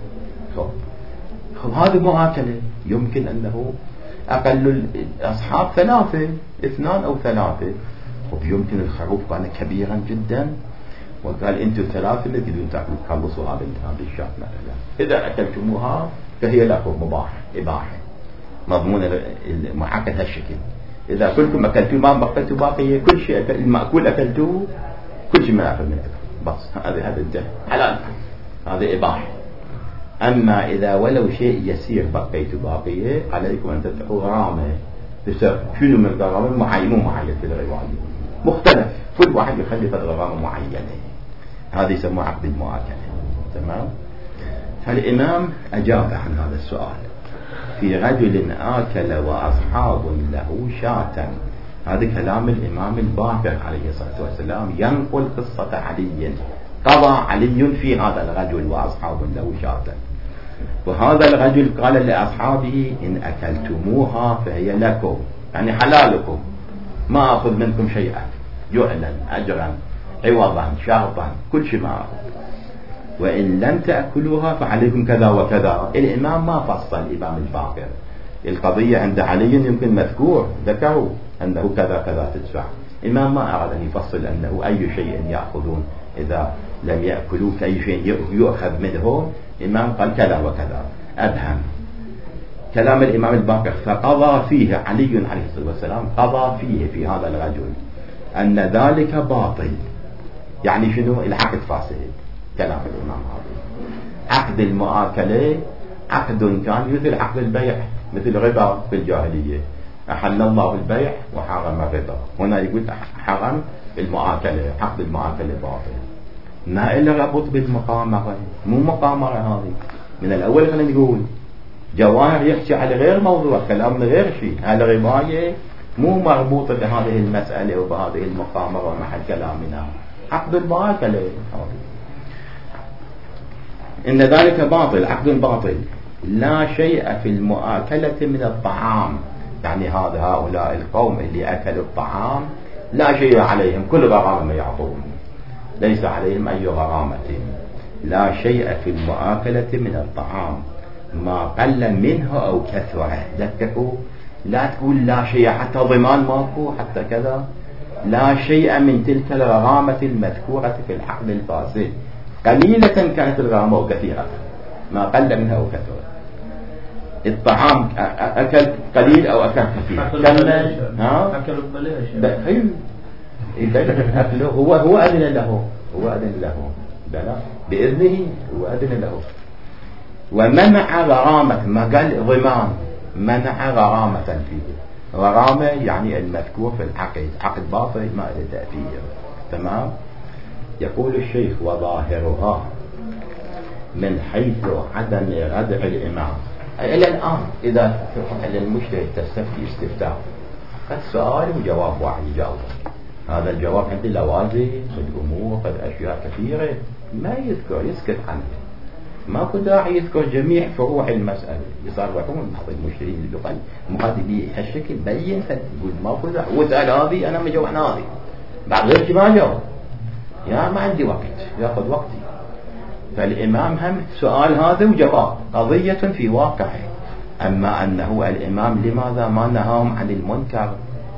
خب هذا مؤاكلة، يمكن أنه أقل الأصحاب 3 2 أو 3، ويمكن الخروف كان كبيرا جدا وقال أنتم 3 اللي تقدرون تأكلوا تخلصوا هذه الشاة مثلا، إذا أكلتموها فهي لكم مباح إباحة مضمون المعاكل هالشكل. إذا كلكم أكلتوا ما بقيتوا باقي، كل شيء المأكول أكلتوه، كل شيء ما أكل منه بس، هذا الدم حلال، هذا إباحة. أما إذا ولو شيء يسير بقيتوا باقية، عليكم أن تدفعوا غرامة. شنو من الغرامة؟ مو معين في الرواية، مختلف، كل واحد يخلي غرامة معينة، هذا يسمى عقد المؤاكلة. تمام. فالإمام أجاب عن هذا السؤال في رجل آكل وأصحاب له شاة، هذا كلام الإمام الباقر عليه الصلاة والسلام، ينقل قصة علي، قضى علي في هذا الرجل وأصحاب له شاة، وهذا الرجل قال لأصحابه إن أكلتموها فهي لكم، يعني حلالكم، ما أخذ منكم شيئا، يعلن أجرا عوضا شرطا كل شيء ما أخذ، وإن لم تأكلوها فعليكم كذا وكذا. الإمام ما فصل، الإمام الباقر القضية عند علي يمكن مذكور، ذكروا أنه كذا كذا تدفع، الإمام ما أراد أن يفصل أنه أي شيء يأخذون إذا لم يأكلوا، أي شيء يؤخذ منهم. الإمام قال كذا وكذا، أبهم كلام الإمام الباقر. فقضى فيه علي عليه الصلاة والسلام، قضى فيه في هذا الرجل أن ذلك باطل، يعني شنو؟ العقد فاسد. كلام الإمام هذا عقد المؤاكلة عقد كان مثل عقد البيع، مثل ربا في الجاهلية، أحل الله البيع وحرم الربا، هنا يقول حرم المؤاكلة، عقد المؤاكلة باطل، ما إلا ربط بالمقامرة، مو مقامرة هذه من الأول. خلينا نقول جواهر يحكي على غير موضوع، كلام غير شيء، هذا رواية مو مربوطة بهذه المسألة وبهذه المقامرة ومحل كلامنا، عقد المؤاكلة إن ذلك باطل، عقد باطل، لا شيء في المؤاكلة من الطعام، يعني هؤلاء القوم اللي أكلوا الطعام لا شيء عليهم، كل غرامة يعطون، ليس عليهم أي غرامة. لا شيء في المؤاكلة من الطعام ما قل منه أو كثره. ذكروا، لا تقول لا شيء حتى ضمان ماكو حتى كذا، لا شيء من تلك الغرامة المذكورة في العقد الفاسد، قليلة كانت الغرامة وكثيرة، ما قل منها أو كثره. الطعام أكل قليل أو أكل كثير أكلوا ببلاش هو أذن له بلى بإذنه هو أذن له ومنع غرامة ما قال ضمان منع غرامة فيه غرامة يعني المذكور في العقد عقد باطل ما له تأثير تمام. يقول الشيخ وظاهرها من حيث عدم ردع الإمام إلى الآن إذا المشتري تستفتي استفتاء قد سؤال وجواب واحد يجاوب هذا الجواب عند اللوازم قد أمور قد أشياء كثيرة ما يذكر يسكت عنه ماكو داعي يذكر جميع فروع المسألة يصرحون بعض المشترين اللي قال مقدمي هالشكل بين يقول ماكو داعي وسأل هذه أنا مجاوب عن هذه بعد غير ما جاوب يا ما عندي وقت ياخذ وقتي. فالإمام هم سؤال هذا وجواب قضية في واقعه. أما أنه الإمام لماذا ما نهاهم عن المنكر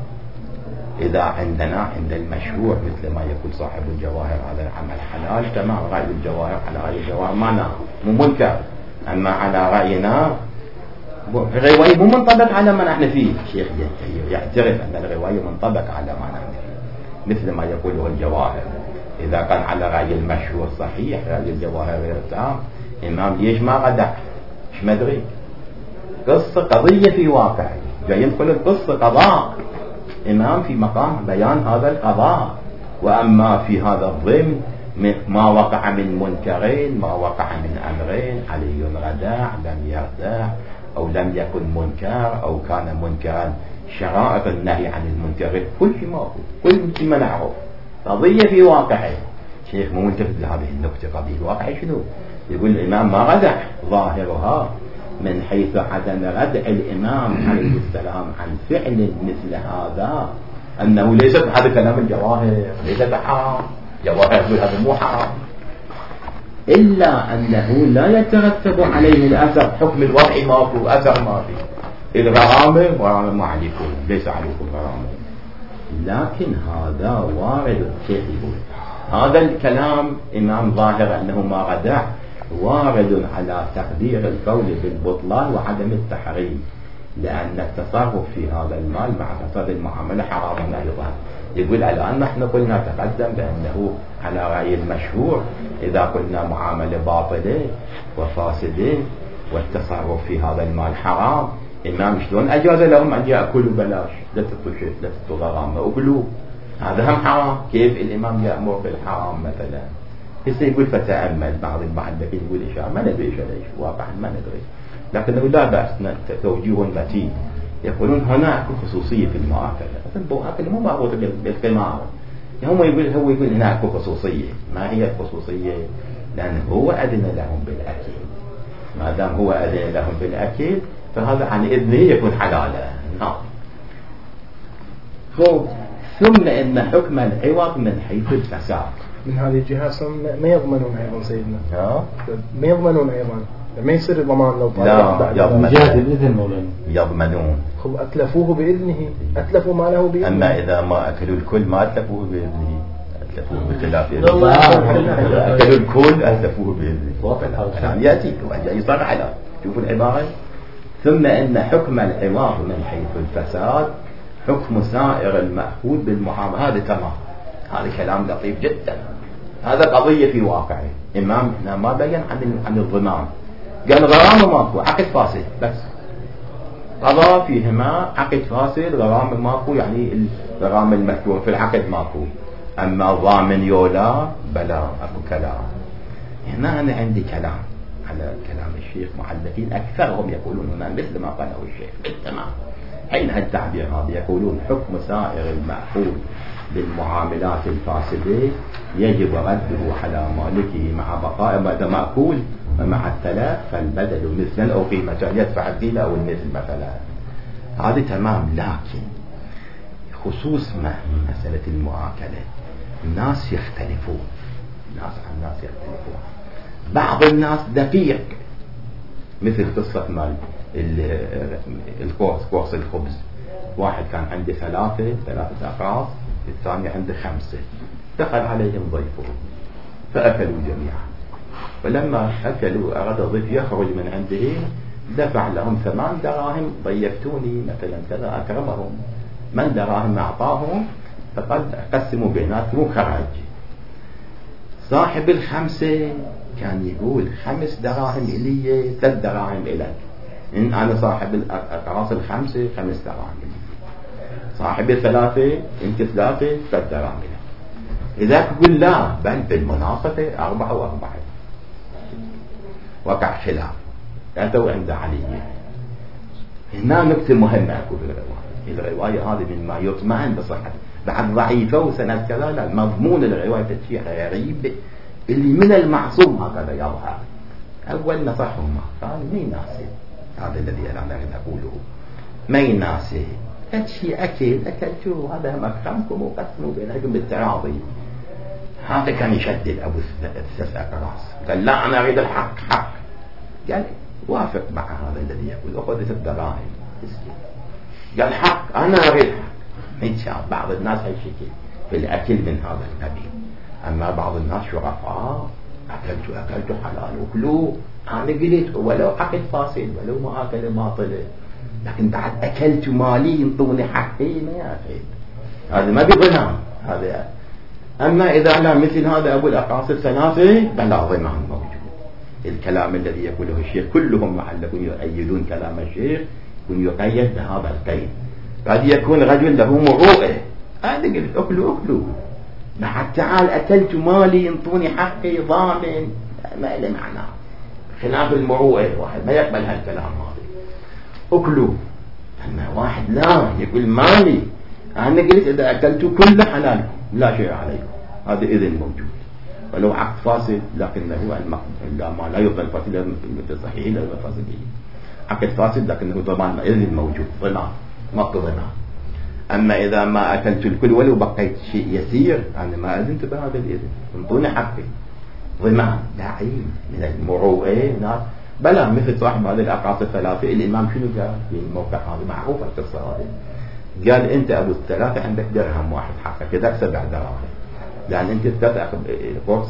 إذا عندنا عند المشروع مثل ما يقول صاحب الجواهر هذا العمل حلال تمام رأي الجواهر على رأي الجواهر ما نهى مو منكر. أما على رأينا الرواية مو منطبق على ما نحن فيه. الشيخ يعترف أن الرواية منطبق على ما نحن فيه مثل ما يقوله الجواهر. إذا كان على رأي المشروع صحيح رأي الجواهر غير تام إمام ليش ما غدع مش مدري قصة قضية في واقع جاي يدخل القصة قضاء إمام في مقام بيان هذا القضاء. وأما في هذا الضمن ما وقع من منكرين ما وقع من أمرين علي غدع لم يغدع أو لم يكن منكر أو كان منكرا شرائط النهي عن المنكرين كل شيء ما كل شيء ما نعرف قضية في واقعه. شيخ مو منتبه لهذه النقطة قضية الواقع شنو يقول الإمام ما غدع ظاهرها من حيث عدم ردع الإمام عليه السلام عن فعل مثل هذا أنه ليست هذا كلام الجواهر ليس بحرام جواهر يقول هذا مو حرام إلا أنه لا يترتب عليه الأثر حكم الوضع ماكو أثر ما فيه الغرامة ما عليكم ليس عليكم غرامة. لكن هذا وارد كيف يقول هذا الكلام إمام ظاهر أنه ما غدع وارد على تقدير القول بالبطلان وعدم التحريم لأن التصرف في هذا المال مع فساد المعاملة حرام أيضا. يقول الآن نحن قلنا تقدم بأنه على رأي المشهور إذا قلنا معاملة باطلة وفاسدة والتصرف في هذا المال حرام إمام شلون أجاز لهم أن يأكلوا بلاش لا تطوا غرامة أكلوا هذا هم حرام. كيف الإمام يأمر بالحرام مثلا هسه يقول فتأمل بعض المحدثين يقول إشارة ما ندري إيش ليش واقعا ما ندري لكنه لا بأس توجيه متين. يقولون هناك خصوصية في المؤاكلة المؤاكلة مو مربوطة بالقمار هو يقول هناك خصوصية. ما هي الخصوصية؟ لأنه هو أذن لهم بالأكل ما دام هو أذن لهم بالأكل فهذا عن إذنه يكون حلالا. نعم. ثم إن حكم العوض من حيث الفساد من هذه الجهة ما يضمنون أيضا سيدنا ما يضمنون أيضا ما يصير ضمان لو لا جهة الإذن يضمنون أتلفوه بإذنه أتلفوا ماله بإذنه. أما إذا ما أكلوا الكل ما أتلفوه بإذنه أتلفوه بخلاف إذنه أكلوا الكل أتلفوه بإذنه يعني يأتي يصرح على شوفوا العبارة. ثم إن حكم العوض من حيث الفساد حكم سائر المأخوذ بالمعاملة. هذا تمام هذا كلام لطيف جدا. هذا قضية في واقعه. إمامنا ما بين عن الضمان قال غرامة ماكو عقد فاسد بس قضاء فيهما عقد فاسد غرامة ماكو يعني الغرامة المذكورة في العقد ماكو. أما ضامن يولا بلا أكو كلام. هنا أنا عندي كلام على كلام الشيخ محدثين أكثرهم يقولون هنا مثل ما قاله الشيخ بالتمام حين التعبير هذا يقولون حكم سائر المأخوذ بالمعاملات الفاسدة يجب رده على مالكه مع بقاء ما مأكول ومع التلف فالبدل مثلا أو قيمة يدفع الدين أو المثل مثلا. هذا تمام. لكن خصوص ما مسألة المؤاكلة الناس يختلفون بعض الناس دقيق مثل قصة مال الكورس الخبز واحد كان عنده ثلاثة أقراص الثاني عنده 5 دخل عليهم ضيفه فأكلوا جميعا. ولما أكلوا أراد الضيف يخرج من عنده دفع لهم 8 دراهم ضيفتوني مثلا كذا أكرمهم، من دراهم أعطاهم فقد قسموا بيناتهم خرج. صاحب الخمسة كان يقول 5 دراهم إلي 3 دراهم إلك، إن أنا صاحب الأقراص الخمسة 5 دراهم إلي، صاحب الثلاثة أنت 3 دراهم إلك. إذا تقول لا بل بالمناصفة 4 و4 وقع خلاف. أتوا عند علي هنا نكتة مهمة أقول الرواية هذه مما يطمئن بصحة، بعد ضعيفة وسند كذا، لا مضمون الرواية شيء غريب اللي من المعصوم هكذا يظهر. أول نصحهم قال ما يناسب هذا الذي أنا أقوله، ما يناسب شيء أكلتوا هذا مكرمكم وقسموا بينكم بالتراضي. هذا كان يشدد أبو الثلاث أقراص، قال لا أنا أريد الحق حق. قال وافق مع هذا الذي يقول أخذ 6 دراهم، قال حق أنا أريد حق. إن شاء الله بعض الناس هيشكي في الأكل من هذا القبيل، أما بعض الناس شرفاء أكلت حلال وكلوا، أنا قلت ولو عقد فاسد ولو ما أكل باطل، لكن بعد أكلت مالي ينطوني حقي ما يأخذ، هذا ما بضمان هذا. أما إذا لا مثل هذا أبو الأقراص الثلاثة بلا ضمان موجود. الكلام الذي يقوله الشيخ كلهم معلقون يؤيدون كلام الشيخ يقيد بهذا القيد. قد يكون رجل له مروءة، هذا قلت أكلوا بعد تعال أكلت مالي ينطوني حقي ضامن، ما له معنى، خلاف المروءة، واحد ما يقبل هالكلام هذا. أكلوا. أما واحد لا يقول مالي أنا قلت إذا أكلت كل حلال لا شيء عليكم، هذا إذن موجود ولو عقد فاسد، لكنه ما لا يقبل فاسد مثل صحيح لا يقبل فاسد، عقد فاسد لكنه ضمان إذن موجود، ضمان ما ضمان. أما إذا ما أكلت الكل ولو بقيت شيء يسير أنا ما أذنت بهذا الإذن، انطوني حقي، ضمان داعين من المروءة ناس. بلا مثل صاحب هذه الأقراص الثلاثة الإمام شنو قال في الموقع هذا معروف القصة هذه، قال أنت أبو الثلاثة عندك درهم واحد حقك كذا 7 دراهم، لأن أنت تأخذ قرص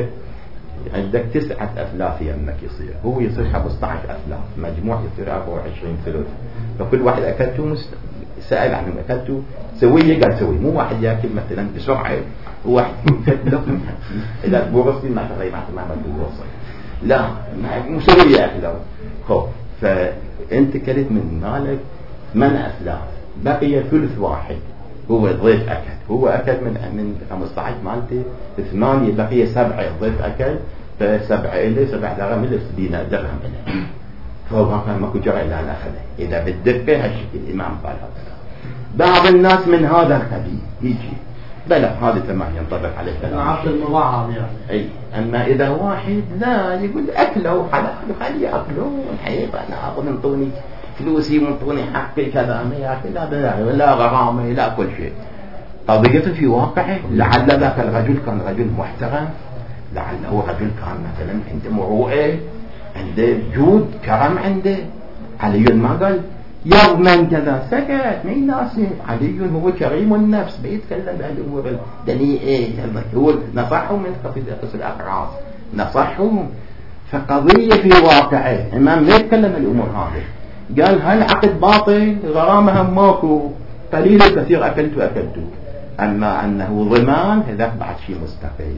عندك 9 أثلاث يمك يصير، هو يصير 15 أثلاث، مجموع يصير 24 ثلث، فكل واحد أكلته سأل عنهم أكلته سوية، قال سوي، مو واحد يأكل مثلا بسرعة واحد يأكل إذا بورصي ما تغير ما بورصي، لا مو سوية أكله. خب فأنت كلت من مالك 8 أثلاث، بقي ثلث واحد هو ضيف أكل، هو أكل من 15 مالتي 8 بقي 7 ضيف أكل، ف7 إلي 7 درهم إلي 60 درهم إلي، فهو كان ماكو جرى إلا أن أخذه. إذا بالدقة هالشكل الإمام قال هذا. بعض الناس من هذا القبيل يجي بلا هذا تمام ينطبق عليه كلام عقد المضاعف يعني. أي أما إذا واحد لا يقول أكله حلال خلي أكله الحقيقة أنا أخذ انطوني فلوسي وانطوني حقي كذا ما يأكل هذا لا غرامة لا كل شيء. قضيته في واقعه لعل ذاك الرجل كان رجل محترم، لعله رجل كان مثلا عنده مروءة، عنده جود كرم، عنده علي ما قال يضمن كذا، سكت ما يناسب. علي هو كريم النفس بيتكلم بهالأمور الدنيئة، هو نصحهم من قضية الأقراص نصحهم، فقضية في واقعه إمام ما يتكلم الأمور هذه، قال هل عقد باطل غرامها ماكو قليل كثير أكلت، أما أنه ضمان هذا بعد شيء مستقيم.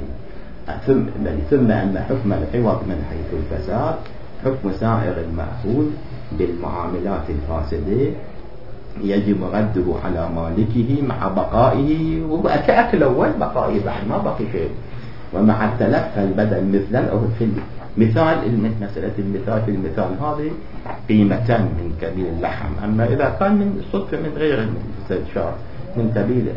ثم أن حكم العوض من حيث الفساد حكم سائر المأخوذ بالمعاملات الفاسدة يجب رده على مالكه مع بقائه وكأكله والبقاء بعد ما بقي شيء، ومع التلف البدل مثلا أو في مثال مسألة المثال في المثال هذه قيمتان من كبير اللحم، أما إذا كان من صدفة من غير الاستشار من كبير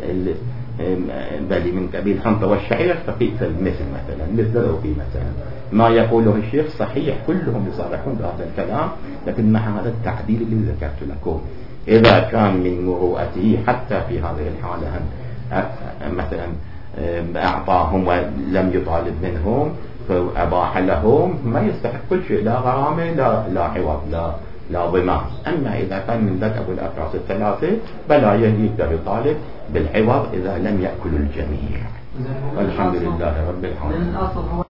بل من كبير الحنطة والشعير فقيمة المثل مثلا مثل أو قيمتان. ما يقوله الشيخ صحيح كلهم يصرحون بهذا الكلام، لكن مع هذا التعديل اللي ذكرت لكم إذا كان من مروءته حتى في هذه الحالة مثلا أعطاهم ولم يطالب منهم فأباح لهم ما يستحق كل شيء، لا غرامة لا عوض لا ضمان. أما إذا كان من ذاك أبو الأقراص الثلاثة بلا يقدر يطالب بالعوض إذا لم يأكل الجميع. والحمد لله رب العالمين.